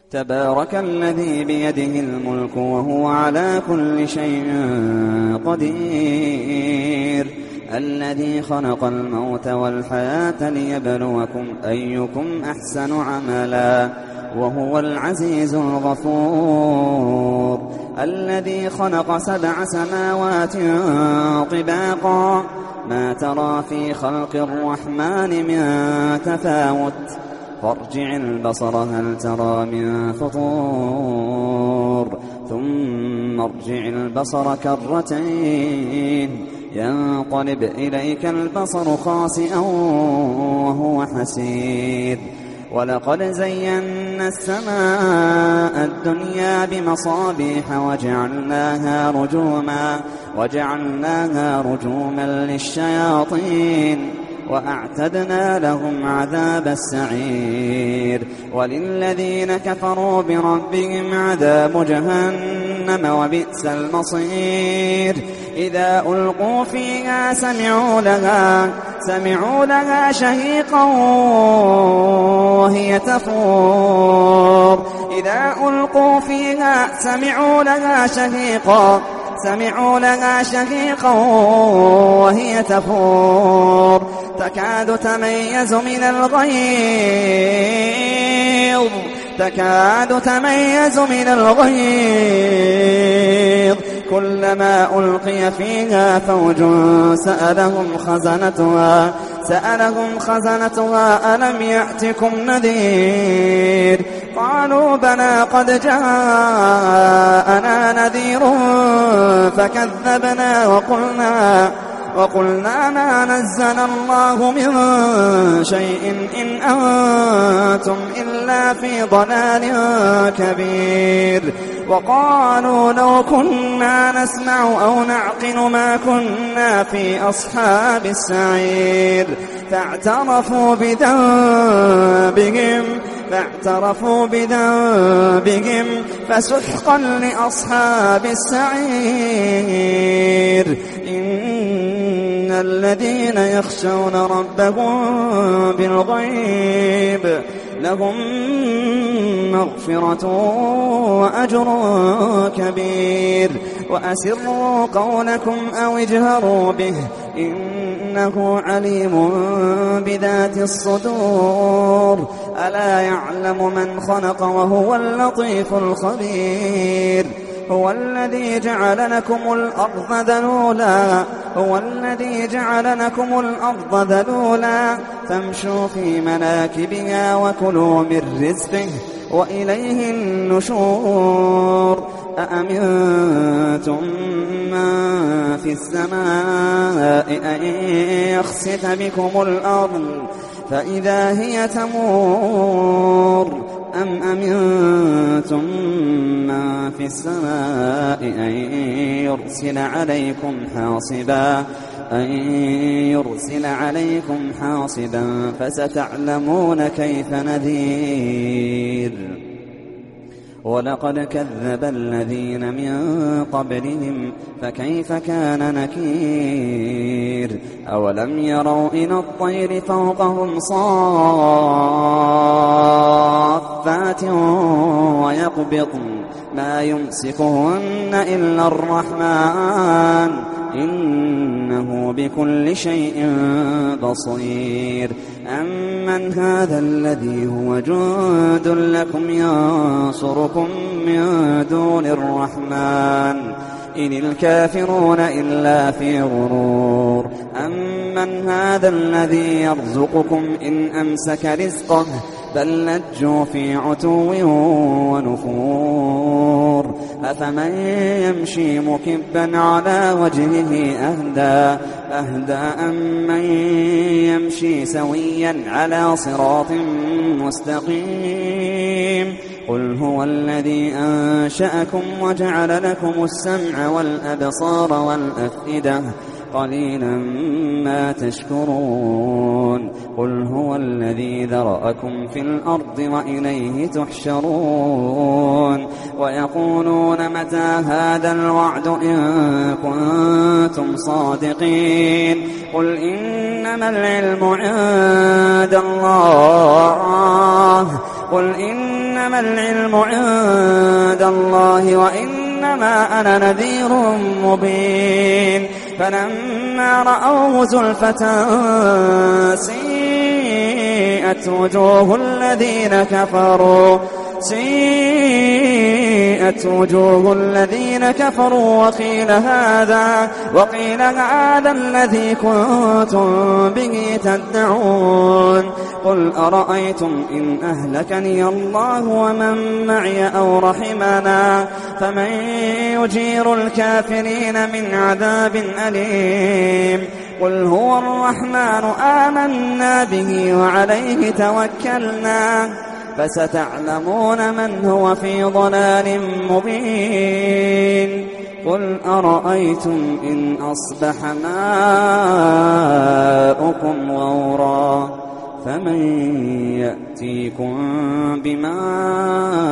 تبارك الذي بيده الملك وهو على كل شيء قدير الذي خلق الموت والحياة ليبلوكم أيكم أحسن عملا وهو العزيز الغفور الذي خلق 7 سماوات طباقا ما ترى في خلق الرحمن من تفاوت فارجع البصر هل ترى من فطور ثم ارجع البصر كرتين ينقلب إليك البصر خاسئا وهو حسير ولقد زينا السماء الدنيا بمصابيح وجعلناها رجوما للشياطين وأعتدنا لهم عذاب السعير وللذين كفروا بربهم عذاب جهنم وبئس المصير إذا ألقوا فيها سمعوا لها شهيقا وهي تفور إذا ألقوا فيها سمعوا لها شهيقا وهي تفور تكاد تميز من الغيظ كلما ألقي فيها فوج سألهم خزنتها ألم يأتكم نذير قالوا بلى قد جاءنا نذير فكذبنا وقلنا ما نزل الله من شيء إن أنتم إلا في ضلال كبير وقالوا لو كنا نسمع أو نعقل ما كنا في أصحاب السعير فاعترفوا بذنبهم فسحقا لأصحاب السعير إن الذين يخشون ربهم بالغيب لهم مغفرة وأجر كبير وأسروا قولكم أو اجهروا به إنه عليم بذات الصدور ألا يعلم من خلق وهو اللطيف الخبير هو الذي جعل لكم الأرض ذلولا فامشوا في مناكبها وكلوا من رزقه وإليه النشور أأمنتم من في السماء أن يخسف بكم الأرض فإذا هي تمور أم أمنتم من في السماء أن يرسل عليكم حاصبا فستعلمون كيف نذير ولقد كذب الذين من قبلهم فكيف كان نكير أولم يروا إلى الطير فوقهم صافات ويقبضن ما يمسكهن إلا الرحمن إنه بكل شيء بصير أمن هذا الذي هو جند لكم ينصركم من دون الرحمن إن الكافرون إلا في غرور أمن هذا الذي يرزقكم إن أمسك رزقه بل لجوا في عتو ونفور أفمن يمشي مكبا على وجهه أهدى أمن يمشي سويا على صراط مستقيم قل هو الذي أنشأكم وجعل لكم السمع والأبصار والأفئدة قليلا ما تشكرون قل هو الذي ذرأكم في الأرض وإليه تحشرون ويقولون متى هذا الوعد إن كنتم صادقين قل إنما العلم عند الله إنما العلم عند الله وإنما أنا نذير مبين فلما رأوه زلفة سيئت وجوه الذين كفروا وقيل هذا الذي كنتم به تدعون قل أرأيتم إن أهلكني الله ومن معي أو رحمنا فمن يجير الكافرين من عذاب أليم قل هو الرحمن آمنا به وعليه توكلنا فستعلمون من هو في ضلال مبين قل أرأيتم إن أصبح ماؤكم غورا فمن يأتيكم بماء